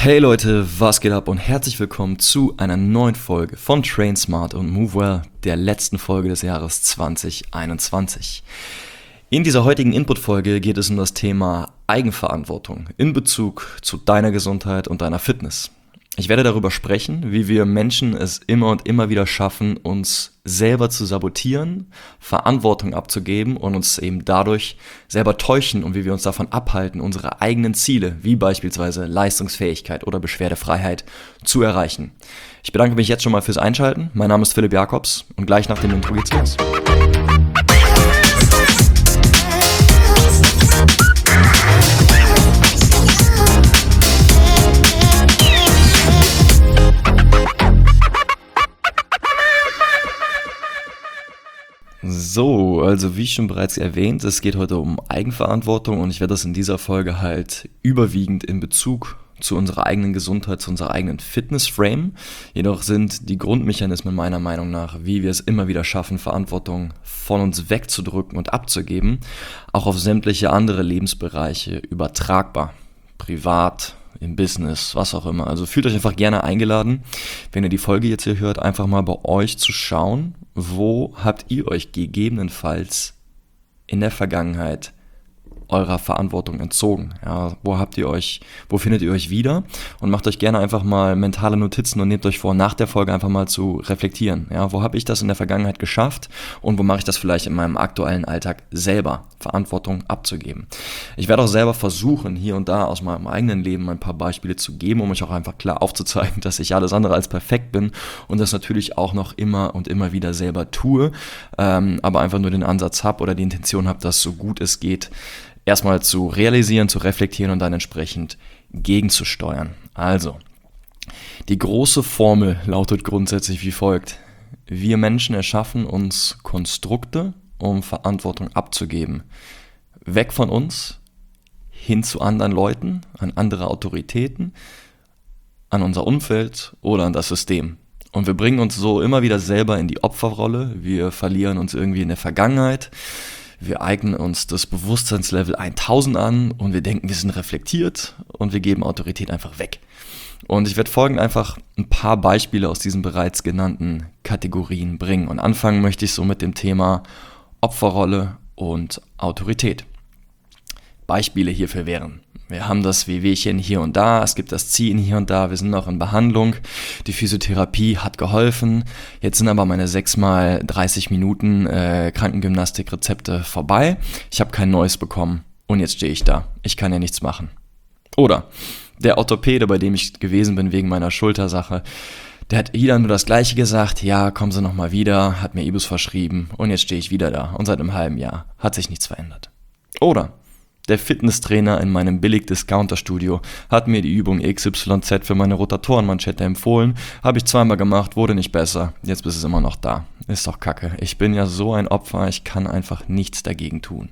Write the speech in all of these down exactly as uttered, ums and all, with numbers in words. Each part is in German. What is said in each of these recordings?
Hey Leute, was geht ab und herzlich willkommen zu einer neuen Folge von Train Smart und Move Well, der letzten Folge des Jahres zwanzig einundzwanzig. In dieser heutigen Input-Folge geht es um das Thema Eigenverantwortung in Bezug zu deiner Gesundheit und deiner Fitness. Ich werde darüber sprechen, wie wir Menschen es immer und immer wieder schaffen, uns selber zu sabotieren, Verantwortung abzugeben und uns eben dadurch selber täuschen und wie wir uns davon abhalten, unsere eigenen Ziele, wie beispielsweise Leistungsfähigkeit oder Beschwerdefreiheit, zu erreichen. Ich bedanke mich jetzt schon mal fürs Einschalten. Mein Name ist Philipp Jakobs und gleich nach dem Intro geht's los. So, also wie schon bereits erwähnt, es geht heute um Eigenverantwortung und ich werde das in dieser Folge halt überwiegend in Bezug zu unserer eigenen Gesundheit, zu unserer eigenen Fitness framen. Jedoch sind die Grundmechanismen meiner Meinung nach, wie wir es immer wieder schaffen, Verantwortung von uns wegzudrücken und abzugeben, auch auf sämtliche andere Lebensbereiche übertragbar, privat, im Business, was auch immer. Also fühlt euch einfach gerne eingeladen, wenn ihr die Folge jetzt hier hört, einfach mal bei euch zu schauen, wo habt ihr euch gegebenenfalls in der Vergangenheit eurer Verantwortung entzogen? Ja, wo habt ihr euch, wo findet ihr euch wieder? Und macht euch gerne einfach mal mentale Notizen und nehmt euch vor, nach der Folge einfach mal zu reflektieren. Ja, wo habe ich das in der Vergangenheit geschafft und wo mache ich das vielleicht in meinem aktuellen Alltag selber, Verantwortung abzugeben? Ich werde auch selber versuchen, hier und da aus meinem eigenen Leben ein paar Beispiele zu geben, um euch auch einfach klar aufzuzeigen, dass ich alles andere als perfekt bin und das natürlich auch noch immer und immer wieder selber tue, ähm, aber einfach nur den Ansatz habe oder die Intention habe, dass so gut es geht, erstmal zu realisieren, zu reflektieren und dann entsprechend gegenzusteuern. Also, die große Formel lautet grundsätzlich wie folgt. Wir Menschen erschaffen uns Konstrukte, um Verantwortung abzugeben. Weg von uns, hin zu anderen Leuten, an andere Autoritäten, an unser Umfeld oder an das System. Und wir bringen uns so immer wieder selber in die Opferrolle. Wir verlieren uns irgendwie in der Vergangenheit. Wir eignen uns das Bewusstseinslevel tausend an und wir denken, wir sind reflektiert und wir geben Autorität einfach weg. Und ich werde folgend einfach ein paar Beispiele aus diesen bereits genannten Kategorien bringen. Und anfangen möchte ich so mit dem Thema Opferrolle und Autorität. Beispiele hierfür wären: Wir haben das Wehwehchen hier und da, es gibt das Ziehen hier und da, wir sind noch in Behandlung, die Physiotherapie hat geholfen, jetzt sind aber meine sechs mal dreißig Minuten äh, Krankengymnastik-Rezepte vorbei, ich habe kein neues bekommen und jetzt stehe ich da, ich kann ja nichts machen. Oder der Orthopäde, bei dem ich gewesen bin wegen meiner Schultersache, der hat wieder nur das Gleiche gesagt, ja, kommen Sie nochmal wieder, hat mir Ibus verschrieben und jetzt stehe ich wieder da und seit einem halben Jahr hat sich nichts verändert. Oder der Fitnesstrainer in meinem Billig-Discounter-Studio hat mir die Übung X Y Z für meine Rotatorenmanschette empfohlen, habe ich zweimal gemacht, wurde nicht besser, jetzt ist es immer noch da. Ist doch kacke, ich bin ja so ein Opfer, ich kann einfach nichts dagegen tun.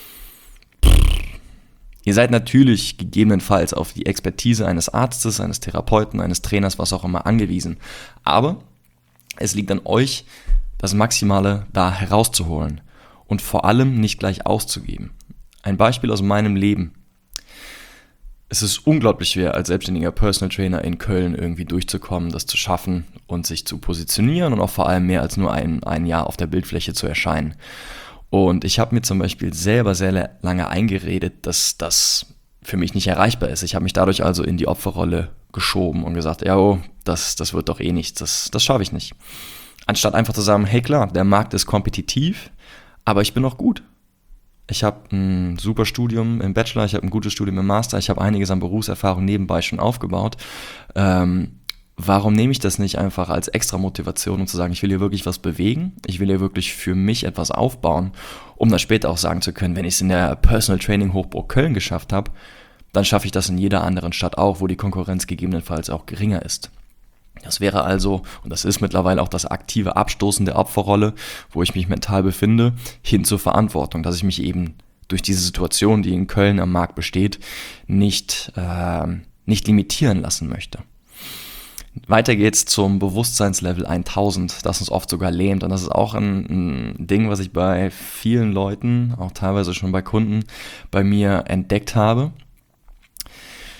Ihr seid natürlich gegebenenfalls auf die Expertise eines Arztes, eines Therapeuten, eines Trainers, was auch immer angewiesen. Aber es liegt an euch, das Maximale da herauszuholen und vor allem nicht gleich auszugeben. Ein Beispiel aus meinem Leben. Es ist unglaublich schwer, als selbstständiger Personal Trainer in Köln irgendwie durchzukommen, das zu schaffen und sich zu positionieren und auch vor allem mehr als nur ein, ein Jahr auf der Bildfläche zu erscheinen. Und ich habe mir zum Beispiel selber sehr lange eingeredet, dass das für mich nicht erreichbar ist. Ich habe mich dadurch also in die Opferrolle geschoben und gesagt, ja, oh, das, das wird doch eh nichts, das, das schaffe ich nicht. Anstatt einfach zu sagen, hey klar, der Markt ist kompetitiv, aber ich bin noch gut. Ich habe ein super Studium im Bachelor, ich habe ein gutes Studium im Master, ich habe einiges an Berufserfahrung nebenbei schon aufgebaut. Ähm, warum nehme ich das nicht einfach als extra Motivation, um zu sagen, ich will hier wirklich was bewegen, ich will hier wirklich für mich etwas aufbauen, um dann später auch sagen zu können, wenn ich es in der Personal Training Hochburg Köln geschafft habe, dann schaffe ich das in jeder anderen Stadt auch, wo die Konkurrenz gegebenenfalls auch geringer ist. Das wäre also, und das ist mittlerweile auch das aktive Abstoßen der Opferrolle, wo ich mich mental befinde, hin zur Verantwortung, dass ich mich eben durch diese Situation, die in Köln am Markt besteht, nicht, äh, nicht limitieren lassen möchte. Weiter geht's zum Bewusstseinslevel tausend, das uns oft sogar lähmt. Und das ist auch ein, ein Ding, was ich bei vielen Leuten, auch teilweise schon bei Kunden, bei mir entdeckt habe.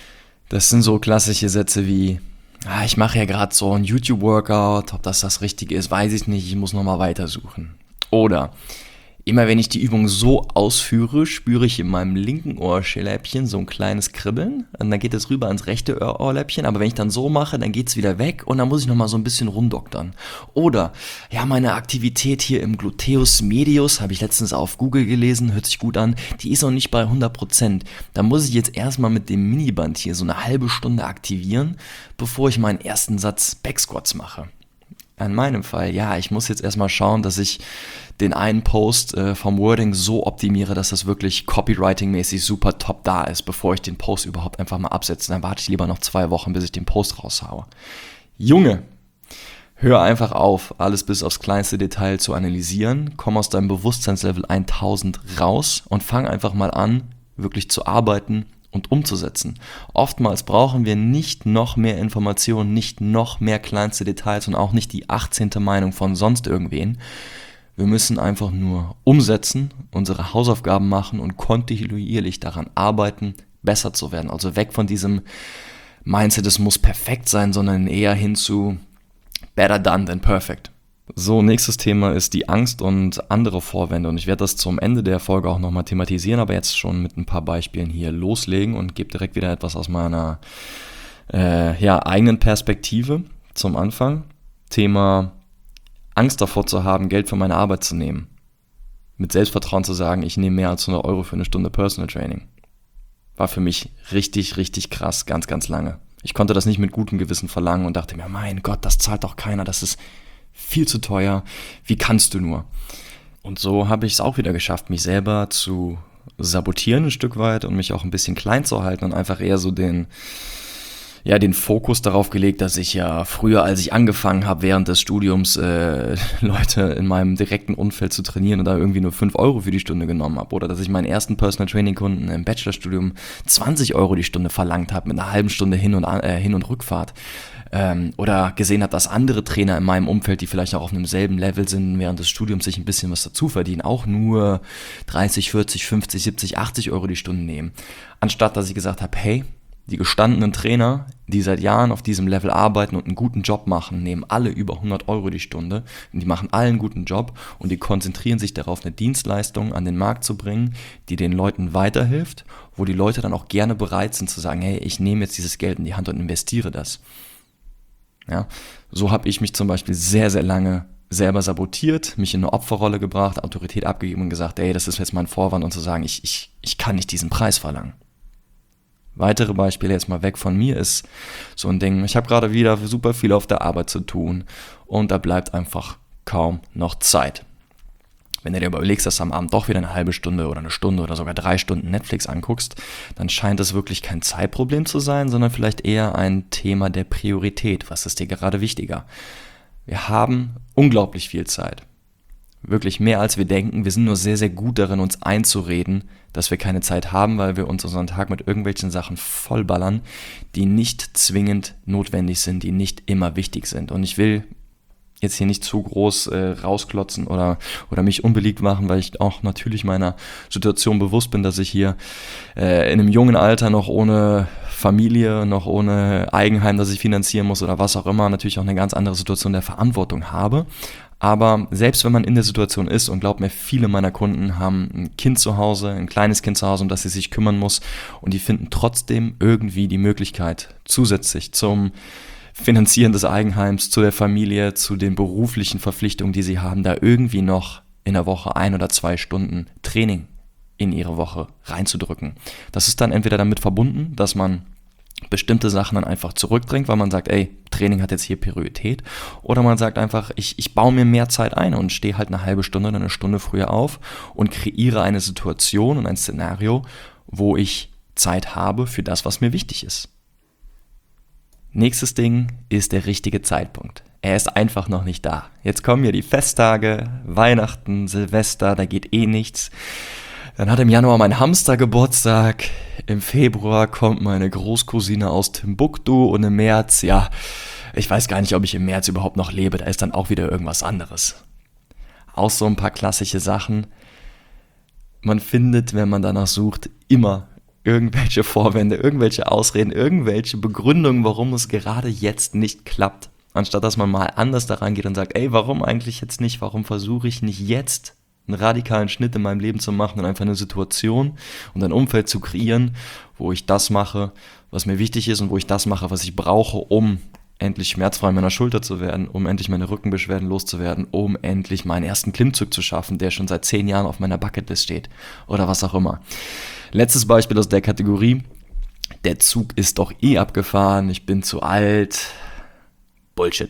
Das sind so klassische Sätze wie, ah, ich mache ja gerade so ein YouTube-Workout, ob das das Richtige ist, weiß ich nicht, ich muss nochmal weitersuchen. Oder, immer wenn ich die Übung so ausführe, spüre ich in meinem linken Ohrläppchen so ein kleines Kribbeln. Und dann geht es rüber ans rechte Ohrläppchen. Aber wenn ich dann so mache, dann geht es wieder weg und dann muss ich nochmal so ein bisschen rumdoktern. Oder, ja, meine Aktivität hier im Gluteus Medius, habe ich letztens auf Google gelesen, hört sich gut an, die ist noch nicht bei hundert Prozent. Da muss ich jetzt erstmal mit dem Miniband hier so eine halbe Stunde aktivieren, bevor ich meinen ersten Satz Backsquats mache. In meinem Fall, ja, ich muss jetzt erstmal schauen, dass ich den einen Post äh, vom Wording so optimiere, dass das wirklich copywriting-mäßig super top da ist, bevor ich den Post überhaupt einfach mal absetze. Dann warte ich lieber noch zwei Wochen, bis ich den Post raushaue. Junge, hör einfach auf, alles bis aufs kleinste Detail zu analysieren, komm aus deinem Bewusstseinslevel tausend raus und fang einfach mal an, wirklich zu arbeiten und umzusetzen. Oftmals brauchen wir nicht noch mehr Informationen, nicht noch mehr kleinste Details und auch nicht die achtzehnte Meinung von sonst irgendwen. Wir müssen einfach nur umsetzen, unsere Hausaufgaben machen und kontinuierlich daran arbeiten, besser zu werden. Also weg von diesem Mindset, es muss perfekt sein, sondern eher hin zu better done than perfect. So, nächstes Thema ist die Angst und andere Vorwände und ich werde das zum Ende der Folge auch nochmal thematisieren, aber jetzt schon mit ein paar Beispielen hier loslegen und gebe direkt wieder etwas aus meiner äh, ja, eigenen Perspektive zum Anfang. Thema Angst davor zu haben, Geld für meine Arbeit zu nehmen. Mit Selbstvertrauen zu sagen, ich nehme mehr als hundert Euro für eine Stunde Personal Training. War für mich richtig, richtig krass, ganz, ganz lange. Ich konnte das nicht mit gutem Gewissen verlangen und dachte mir, mein Gott, das zahlt doch keiner, das ist viel zu teuer, wie kannst du nur? Und so habe ich es auch wieder geschafft, mich selber zu sabotieren ein Stück weit und mich auch ein bisschen klein zu halten und einfach eher so den, ja, den Fokus darauf gelegt, dass ich ja früher, als ich angefangen habe, während des Studiums äh, Leute in meinem direkten Umfeld zu trainieren und da irgendwie nur fünf Euro für die Stunde genommen habe. Oder dass ich meinen ersten Personal Training Kunden im Bachelorstudium zwanzig Euro die Stunde verlangt habe mit einer halben Stunde Hin- und, äh, Hin- und Rückfahrt. Ähm, oder gesehen habe, dass andere Trainer in meinem Umfeld, die vielleicht auch auf einem selben Level sind, während des Studiums sich ein bisschen was dazu verdienen, auch nur dreißig, vierzig, fünfzig, siebzig, achtzig Euro die Stunde nehmen. Anstatt, dass ich gesagt habe, hey, die gestandenen Trainer, die seit Jahren auf diesem Level arbeiten und einen guten Job machen, nehmen alle über hundert Euro die Stunde und die machen alle einen guten Job und die konzentrieren sich darauf, eine Dienstleistung an den Markt zu bringen, die den Leuten weiterhilft, wo die Leute dann auch gerne bereit sind zu sagen, hey, ich nehme jetzt dieses Geld in die Hand und investiere das. Ja, so habe ich mich zum Beispiel sehr, sehr lange selber sabotiert, mich in eine Opferrolle gebracht, Autorität abgegeben und gesagt, ey, das ist jetzt mein Vorwand, um zu sagen, ich, ich, ich kann nicht diesen Preis verlangen. Weitere Beispiele jetzt mal weg von mir ist so ein Ding, ich habe gerade wieder super viel auf der Arbeit zu tun und da bleibt einfach kaum noch Zeit. Wenn du dir überlegst, dass du am Abend doch wieder eine halbe Stunde oder eine Stunde oder sogar drei Stunden Netflix anguckst, dann scheint es wirklich kein Zeitproblem zu sein, sondern vielleicht eher ein Thema der Priorität. Was ist dir gerade wichtiger? Wir haben unglaublich viel Zeit. Wirklich mehr als wir denken. Wir sind nur sehr, sehr gut darin, uns einzureden, dass wir keine Zeit haben, weil wir uns unseren Tag mit irgendwelchen Sachen vollballern, die nicht zwingend notwendig sind, die nicht immer wichtig sind. Und ich will jetzt hier nicht zu groß äh, rausklotzen oder, oder mich unbeliebt machen, weil ich auch natürlich meiner Situation bewusst bin, dass ich hier äh, in einem jungen Alter noch ohne Familie, noch ohne Eigenheim, das ich finanzieren muss oder was auch immer, natürlich auch eine ganz andere Situation der Verantwortung habe. Aber selbst wenn man in der Situation ist, und glaub mir, viele meiner Kunden haben ein Kind zu Hause, ein kleines Kind zu Hause, um das sie sich kümmern muss, und die finden trotzdem irgendwie die Möglichkeit, zusätzlich zum Finanzieren des Eigenheims, zu der Familie, zu den beruflichen Verpflichtungen, die sie haben, da irgendwie noch in der Woche ein oder zwei Stunden Training in ihre Woche reinzudrücken. Das ist dann entweder damit verbunden, dass man bestimmte Sachen dann einfach zurückdrängt, weil man sagt, ey, Training hat jetzt hier Priorität, oder man sagt einfach, ich, ich baue mir mehr Zeit ein und stehe halt eine halbe Stunde oder eine Stunde früher auf und kreiere eine Situation und ein Szenario, wo ich Zeit habe für das, was mir wichtig ist. Nächstes Ding ist der richtige Zeitpunkt. Er ist einfach noch nicht da. Jetzt kommen ja die Festtage, Weihnachten, Silvester, da geht eh nichts. Dann hat im Januar mein Hamster Geburtstag, im Februar kommt meine Großcousine aus Timbuktu und im März, ja, ich weiß gar nicht, ob ich im März überhaupt noch lebe, da ist dann auch wieder irgendwas anderes. Auch so ein paar klassische Sachen. Man findet, wenn man danach sucht, immer irgendwelche Vorwände, irgendwelche Ausreden, irgendwelche Begründungen, warum es gerade jetzt nicht klappt. Anstatt dass man mal anders daran geht und sagt, ey, warum eigentlich jetzt nicht? Warum versuche ich nicht jetzt einen radikalen Schnitt in meinem Leben zu machen und einfach eine Situation und ein Umfeld zu kreieren, wo ich das mache, was mir wichtig ist und wo ich das mache, was ich brauche, um endlich schmerzfrei in meiner Schulter zu werden, um endlich meine Rückenbeschwerden loszuwerden, um endlich meinen ersten Klimmzug zu schaffen, der schon seit zehn Jahren auf meiner Bucketlist steht oder was auch immer. Letztes Beispiel aus der Kategorie, der Zug ist doch eh abgefahren, ich bin zu alt. Bullshit.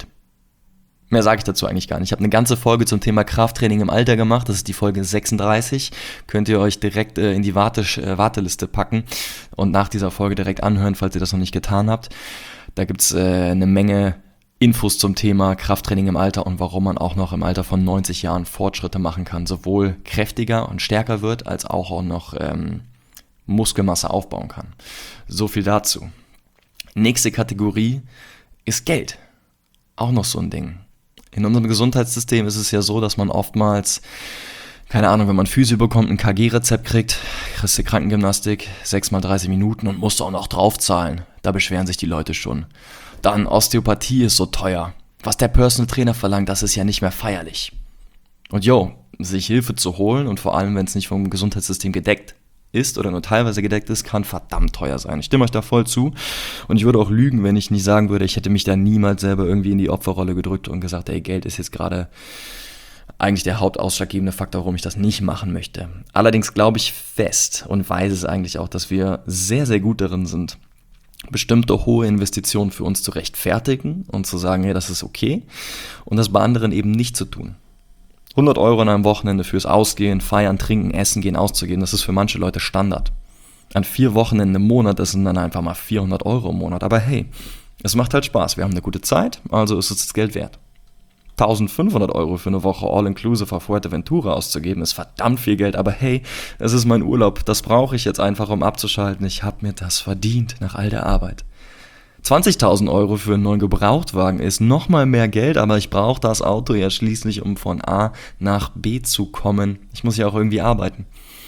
Mehr sage ich dazu eigentlich gar nicht. Ich habe eine ganze Folge zum Thema Krafttraining im Alter gemacht. Das ist die Folge sechsunddreißig. Könnt ihr euch direkt äh, in die Warte, äh, Warteliste packen und nach dieser Folge direkt anhören, falls ihr das noch nicht getan habt. Da gibt es äh, eine Menge Infos zum Thema Krafttraining im Alter und warum man auch noch im Alter von neunzig Jahren Fortschritte machen kann. Sowohl kräftiger und stärker wird, als auch, auch noch ähm, Muskelmasse aufbauen kann. So viel dazu. Nächste Kategorie ist Geld. Auch noch so ein Ding. In unserem Gesundheitssystem ist es ja so, dass man oftmals, keine Ahnung, wenn man Physio bekommt, ein K G-Rezept kriegt, kriegst du Krankengymnastik, sechs mal dreißig Minuten und musst auch noch draufzahlen. Da beschweren sich die Leute schon. Dann Osteopathie ist so teuer. Was der Personal Trainer verlangt, das ist ja nicht mehr feierlich. Und jo, sich Hilfe zu holen und vor allem, wenn es nicht vom Gesundheitssystem gedeckt ist oder nur teilweise gedeckt ist, kann verdammt teuer sein. Ich stimme euch da voll zu und ich würde auch lügen, wenn ich nicht sagen würde, ich hätte mich da niemals selber irgendwie in die Opferrolle gedrückt und gesagt, ey, Geld ist jetzt gerade eigentlich der hauptausschlaggebende Faktor, warum ich das nicht machen möchte. Allerdings glaube ich fest und weiß es eigentlich auch, dass wir sehr, sehr gut darin sind, bestimmte hohe Investitionen für uns zu rechtfertigen und zu sagen, hey, das ist okay und das bei anderen eben nicht zu tun. hundert Euro an einem Wochenende fürs Ausgehen, Feiern, Trinken, Essen gehen, auszugehen, das ist für manche Leute Standard. An vier Wochenenden im Monat, das sind dann einfach mal vierhundert Euro im Monat. Aber hey, es macht halt Spaß, wir haben eine gute Zeit, also ist es das Geld wert. eintausendfünfhundert Euro für eine Woche All-Inclusive auf Fuerteventura auszugeben, ist verdammt viel Geld. Aber hey, es ist mein Urlaub, das brauche ich jetzt einfach, um abzuschalten. Ich habe mir das verdient nach all der Arbeit. zwanzigtausend Euro für einen neuen Gebrauchtwagen ist nochmal mehr Geld, aber ich brauche das Auto ja schließlich, um von A nach B zu kommen. Ich muss ja auch irgendwie arbeiten.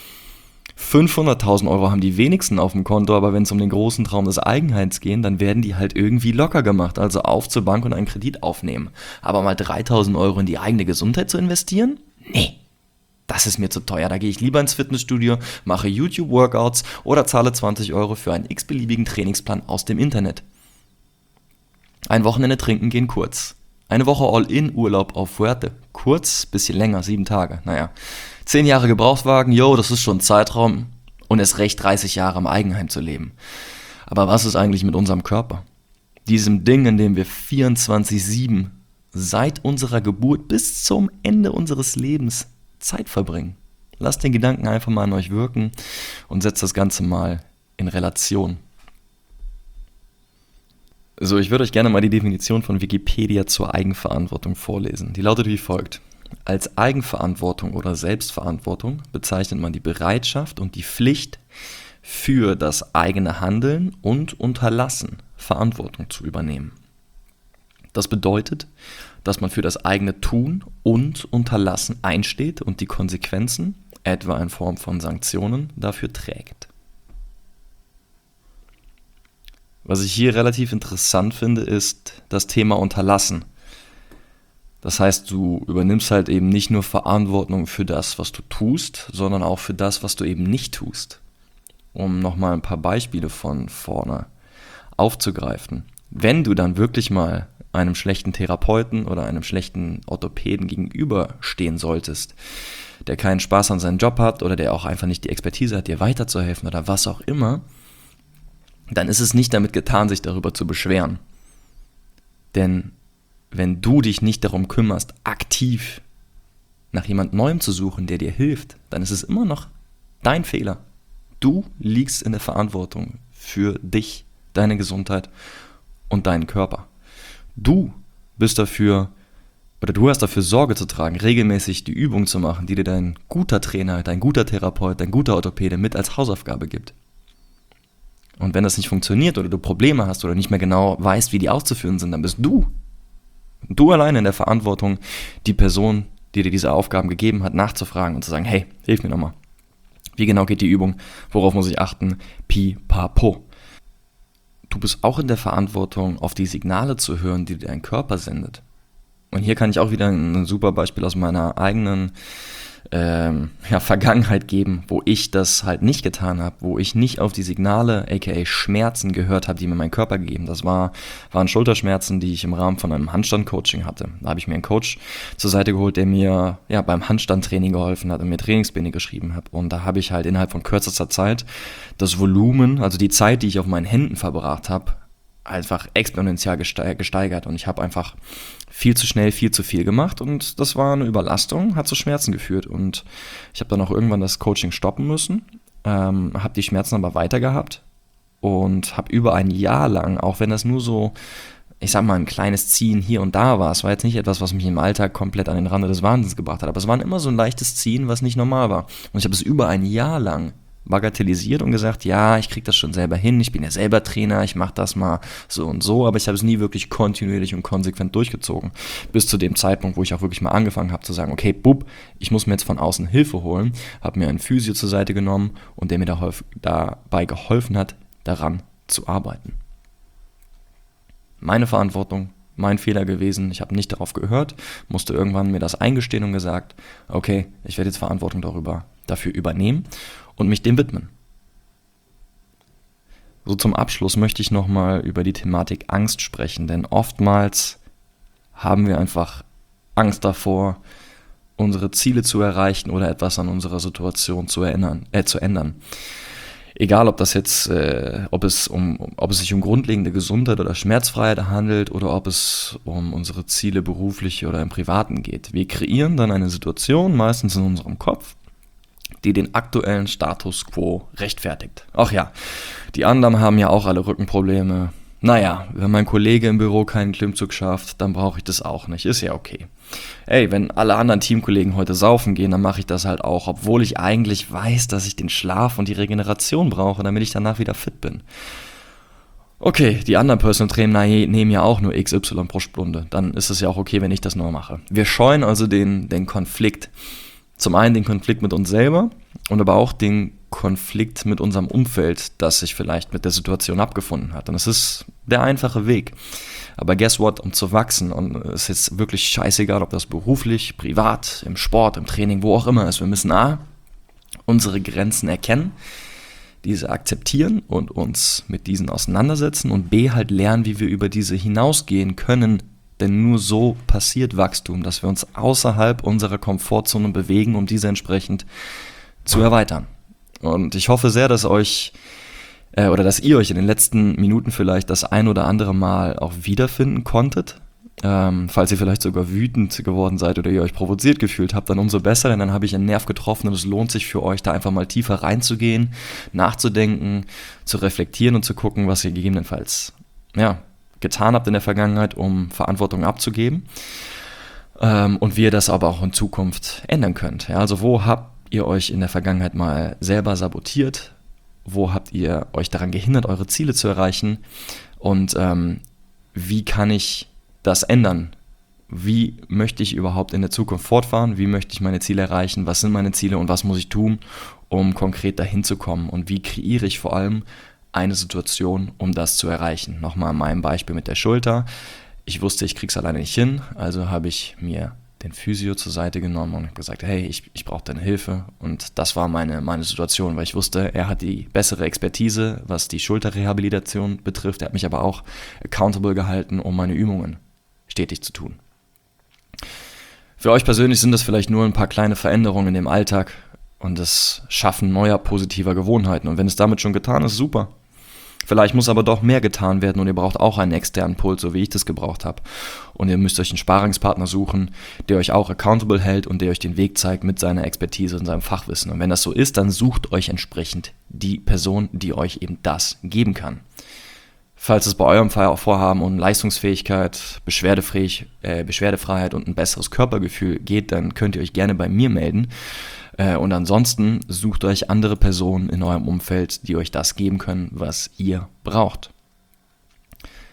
fünfhunderttausend Euro haben die wenigsten auf dem Konto, aber wenn es um den großen Traum des Eigenheits geht, dann werden die halt irgendwie locker gemacht, also auf zur Bank und einen Kredit aufnehmen. Aber mal dreitausend Euro in die eigene Gesundheit zu investieren? Nee. Das ist mir zu teuer, da gehe ich lieber ins Fitnessstudio, mache YouTube-Workouts oder zahle zwanzig Euro für einen x-beliebigen Trainingsplan aus dem Internet. Ein Wochenende trinken gehen kurz. Eine Woche All-In-Urlaub auf Fuerte. Kurz, bisschen länger, sieben Tage. Naja, zehn Jahre Gebrauchtwagen, yo, das ist schon ein Zeitraum. Und erst recht dreißig Jahre im Eigenheim zu leben. Aber was ist eigentlich mit unserem Körper? Diesem Ding, in dem wir vierundzwanzig sieben seit unserer Geburt bis zum Ende unseres Lebens Zeit verbringen. Lasst den Gedanken einfach mal an euch wirken und setzt das Ganze mal in Relation. So, ich würde euch gerne mal die Definition von Wikipedia zur Eigenverantwortung vorlesen. Die lautet wie folgt. Als Eigenverantwortung oder Selbstverantwortung bezeichnet man die Bereitschaft und die Pflicht, für das eigene Handeln und Unterlassen Verantwortung zu übernehmen. Das bedeutet, dass man für das eigene Tun und Unterlassen einsteht und die Konsequenzen, etwa in Form von Sanktionen, dafür trägt. Was ich hier relativ interessant finde, ist das Thema Unterlassen. Das heißt, du übernimmst halt eben nicht nur Verantwortung für das, was du tust, sondern auch für das, was du eben nicht tust. Um nochmal ein paar Beispiele von vorne aufzugreifen. Wenn du dann wirklich mal einem schlechten Therapeuten oder einem schlechten Orthopäden gegenüberstehen solltest, der keinen Spaß an seinem Job hat oder der auch einfach nicht die Expertise hat, dir weiterzuhelfen oder was auch immer, dann ist es nicht damit getan, sich darüber zu beschweren. Denn wenn du dich nicht darum kümmerst, aktiv nach jemand Neuem zu suchen, der dir hilft, dann ist es immer noch dein Fehler. Du liegst in der Verantwortung für dich, deine Gesundheit und deinen Körper. Du bist dafür, oder du hast dafür Sorge zu tragen, regelmäßig die Übung zu machen, die dir dein guter Trainer, dein guter Therapeut, dein guter Orthopäde mit als Hausaufgabe gibt. Und wenn das nicht funktioniert oder du Probleme hast oder nicht mehr genau weißt, wie die auszuführen sind, dann bist du, du alleine in der Verantwortung, die Person, die dir diese Aufgaben gegeben hat, nachzufragen und zu sagen, hey, hilf mir nochmal. Wie genau geht die Übung? Worauf muss ich achten? Pi, pa, po. Du bist auch in der Verantwortung, auf die Signale zu hören, die dir dein Körper sendet. Und hier kann ich auch wieder ein super Beispiel aus meiner eigenen ähm, ja, Vergangenheit geben, wo ich das halt nicht getan habe, wo ich nicht auf die Signale, aka Schmerzen, gehört habe, die mir mein Körper gegeben. Das war, waren Schulterschmerzen, die ich im Rahmen von einem Handstand-Coaching hatte. Da habe ich mir einen Coach zur Seite geholt, der mir ja, beim Handstandtraining geholfen hat und mir Trainingspläne geschrieben hat. Und da habe ich halt innerhalb von kürzester Zeit das Volumen, also die Zeit, die ich auf meinen Händen verbracht habe, einfach exponentiell gesteigert. Und ich habe einfach viel zu schnell, viel zu viel gemacht und das war eine Überlastung, hat zu Schmerzen geführt und ich habe dann auch irgendwann das Coaching stoppen müssen, ähm, habe die Schmerzen aber weiter gehabt und habe über ein Jahr lang, auch wenn das nur so, ich sag mal, ein kleines Ziehen hier und da war, es war jetzt nicht etwas, was mich im Alltag komplett an den Rande des Wahnsinns gebracht hat, aber es war immer so ein leichtes Ziehen, was nicht normal war und ich habe es über ein Jahr lang bagatellisiert und gesagt, ja, ich kriege das schon selber hin, ich bin ja selber Trainer, ich mache das mal so und so, aber ich habe es nie wirklich kontinuierlich und konsequent durchgezogen. Bis zu dem Zeitpunkt, wo ich auch wirklich mal angefangen habe zu sagen, okay, bub, ich muss mir jetzt von außen Hilfe holen, habe mir einen Physio zur Seite genommen und der mir dabei geholfen hat, daran zu arbeiten. Meine Verantwortung, mein Fehler gewesen, ich habe nicht darauf gehört, musste irgendwann mir das eingestehen und gesagt, okay, ich werde jetzt Verantwortung darüber, dafür übernehmen und mich dem widmen. So zum Abschluss möchte ich nochmal über die Thematik Angst sprechen, denn oftmals haben wir einfach Angst davor, unsere Ziele zu erreichen oder etwas an unserer Situation zu, erinnern, äh, zu ändern. Egal, ob das jetzt, äh, ob es um, ob es sich um grundlegende Gesundheit oder Schmerzfreiheit handelt oder ob es um unsere Ziele beruflich oder im Privaten geht. Wir kreieren dann eine Situation, meistens in unserem Kopf, die den aktuellen Status quo rechtfertigt. Ach ja, die anderen haben ja auch alle Rückenprobleme. Naja, wenn mein Kollege im Büro keinen Klimmzug schafft, dann brauche ich das auch nicht. Ist ja okay. Ey, wenn alle anderen Teamkollegen heute saufen gehen, dann mache ich das halt auch, obwohl ich eigentlich weiß, dass ich den Schlaf und die Regeneration brauche, damit ich danach wieder fit bin. Okay, die anderen Personal Trainer nehmen ja auch nur X Y pro Stunde. Dann ist es ja auch okay, wenn ich das nur mache. Wir scheuen also den, den Konflikt. Zum einen den Konflikt mit uns selber und aber auch den Konflikt mit unserem Umfeld, das sich vielleicht mit der Situation abgefunden hat. Und es ist der einfache Weg. Aber guess what? Um zu wachsen, und es ist jetzt wirklich scheißegal, ob das beruflich, privat, im Sport, im Training, wo auch immer ist. Wir müssen A, unsere Grenzen erkennen, diese akzeptieren und uns mit diesen auseinandersetzen und B, halt lernen, wie wir über diese hinausgehen können. Denn nur so passiert Wachstum, dass wir uns außerhalb unserer Komfortzone bewegen, um diese entsprechend zu erweitern. Und ich hoffe sehr, dass euch äh, oder dass ihr euch in den letzten Minuten vielleicht das ein oder andere Mal auch wiederfinden konntet. Ähm, falls ihr vielleicht sogar wütend geworden seid oder ihr euch provoziert gefühlt habt, dann umso besser, denn dann habe ich einen Nerv getroffen und es lohnt sich für euch, da einfach mal tiefer reinzugehen, nachzudenken, zu reflektieren und zu gucken, was ihr gegebenenfalls, ja, getan habt in der Vergangenheit, um Verantwortung abzugeben ähm, und wie ihr das aber auch in Zukunft ändern könnt. Ja, also wo habt ihr euch in der Vergangenheit mal selber sabotiert? Wo habt ihr euch daran gehindert, eure Ziele zu erreichen? Und ähm, wie kann ich das ändern? Wie möchte ich überhaupt in der Zukunft fortfahren? Wie möchte ich meine Ziele erreichen? Was sind meine Ziele und was muss ich tun, um konkret dahin zu kommen? Und wie kreiere ich vor allem eine Situation, um das zu erreichen? Nochmal mein Beispiel mit der Schulter. Ich wusste, ich krieg's alleine nicht hin, also habe ich mir den Physio zur Seite genommen und gesagt, hey, ich, ich brauche deine Hilfe. Und das war meine, meine Situation, weil ich wusste, er hat die bessere Expertise, was die Schulterrehabilitation betrifft. Er hat mich aber auch accountable gehalten, um meine Übungen stetig zu tun. Für euch persönlich sind das vielleicht nur ein paar kleine Veränderungen in dem Alltag und das Schaffen neuer positiver Gewohnheiten. Und wenn es damit schon getan ist, super. Vielleicht muss aber doch mehr getan werden und ihr braucht auch einen externen Puls, so wie ich das gebraucht habe. Und ihr müsst euch einen Sparingspartner suchen, der euch auch accountable hält und der euch den Weg zeigt mit seiner Expertise und seinem Fachwissen. Und wenn das so ist, dann sucht euch entsprechend die Person, die euch eben das geben kann. Falls es bei eurem Vorhaben um Leistungsfähigkeit, Beschwerdefähig, äh, Beschwerdefreiheit und ein besseres Körpergefühl geht, dann könnt ihr euch gerne bei mir melden. Und ansonsten sucht euch andere Personen in eurem Umfeld, die euch das geben können, was ihr braucht.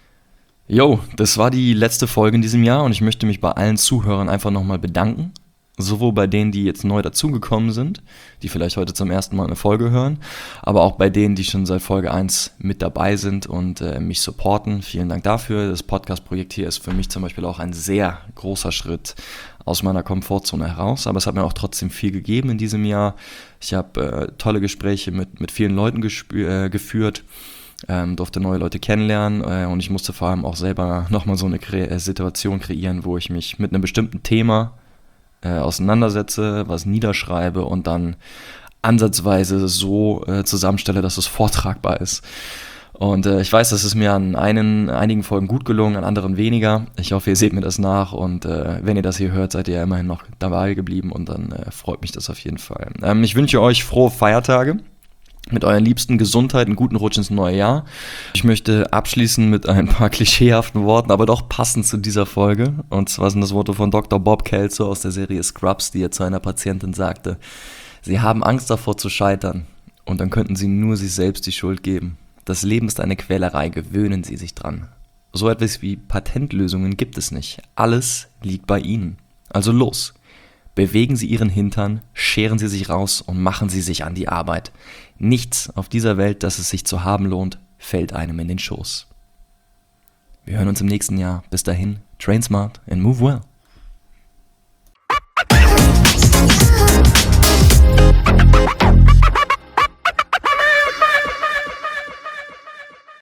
Jo, das war die letzte Folge in diesem Jahr und ich möchte mich bei allen Zuhörern einfach nochmal bedanken. Sowohl bei denen, die jetzt neu dazugekommen sind, die vielleicht heute zum ersten Mal eine Folge hören, aber auch bei denen, die schon seit Folge eins mit dabei sind und äh, mich supporten. Vielen Dank dafür. Das Podcast-Projekt hier ist für mich zum Beispiel auch ein sehr großer Schritt aus meiner Komfortzone heraus, aber es hat mir auch trotzdem viel gegeben in diesem Jahr. Ich habe äh, tolle Gespräche mit, mit vielen Leuten gespü- äh, geführt, ähm, durfte neue Leute kennenlernen äh, und ich musste vor allem auch selber nochmal so eine Kre- Situation kreieren, wo ich mich mit einem bestimmten Thema Äh, auseinandersetze, was niederschreibe und dann ansatzweise so äh, zusammenstelle, dass es vortragbar ist. Und äh, ich weiß, das ist mir an einen, einigen Folgen gut gelungen, an anderen weniger. Ich hoffe, ihr seht mir das nach und äh, wenn ihr das hier hört, seid ihr ja immerhin noch dabei geblieben und dann äh, freut mich das auf jeden Fall. Ähm, ich wünsche euch frohe Feiertage. Mit euren Liebsten, Gesundheit, einen guten Rutsch ins neue Jahr. Ich möchte abschließen mit ein paar klischeehaften Worten, aber doch passend zu dieser Folge. Und zwar sind das Worte von Doktor Bob Kelso aus der Serie Scrubs, die er zu einer Patientin sagte: Sie haben Angst davor zu scheitern und dann könnten Sie nur sich selbst die Schuld geben. Das Leben ist eine Quälerei, gewöhnen Sie sich dran. So etwas wie Patentlösungen gibt es nicht. Alles liegt bei Ihnen. Also los. Bewegen Sie Ihren Hintern, scheren Sie sich raus und machen Sie sich an die Arbeit. Nichts auf dieser Welt, das es sich zu haben lohnt, fällt einem in den Schoß. Wir hören uns im nächsten Jahr. Bis dahin, train smart and move well.